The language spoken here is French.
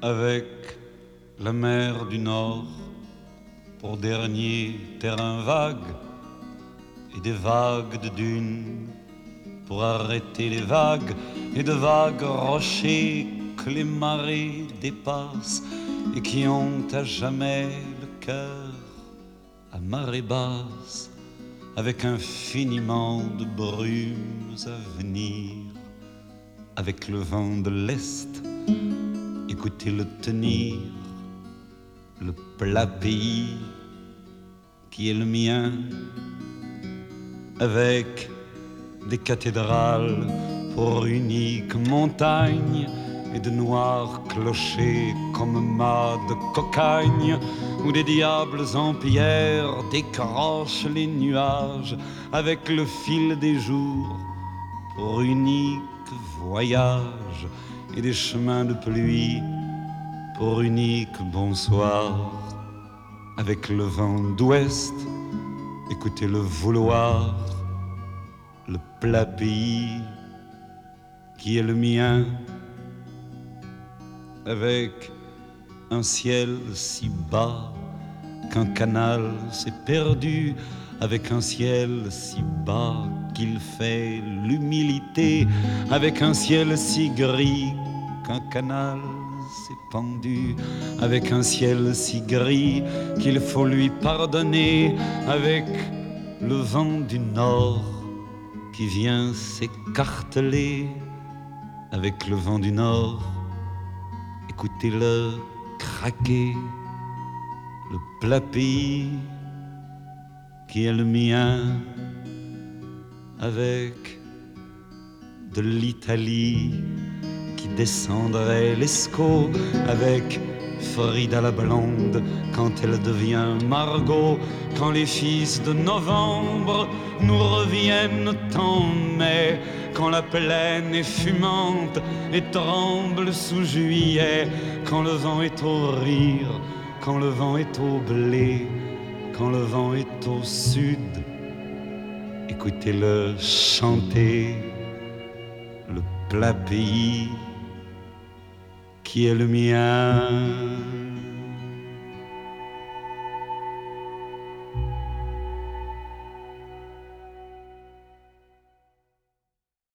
avec la mer du Nord pour dernier terrain vague et des vagues de dunes pour arrêter les vagues et de vagues rochers que les marées dépassent et qui ont à jamais le cœur à marée basse avec infiniment de brumes à venir, avec le vent de l'Est, écoutez-le tenir, le plat pays qui est le mien, avec des cathédrales pour unique montagne et de noirs clochers comme mâts de cocagne où des diables en pierre décrochent les nuages avec le fil des jours pour unique voyage et des chemins de pluie pour unique bonsoir avec le vent d'ouest, écoutez le vouloir, le plat pays qui est le mien, avec un ciel si bas qu'un canal s'est perdu, avec un ciel si bas qu'il fait l'humilité, avec un ciel si gris qu'un canal s'est pendu, avec un ciel si gris qu'il faut lui pardonner, avec le vent du nord qui vient s'écarteler, avec le vent du nord, écoutez-le craquer, le plat pays qui est le mien, avec de l'Italie qui descendrait l'Escaut, avec Frida la blonde quand elle devient Margot, quand les fils de novembre nous reviennent en mai, quand la plaine est fumante et tremble sous juillet, quand le vent est au rire, quand le vent est au blé, quand le vent est au sud, écoutez-le chanter, le plat pays qui est le mien.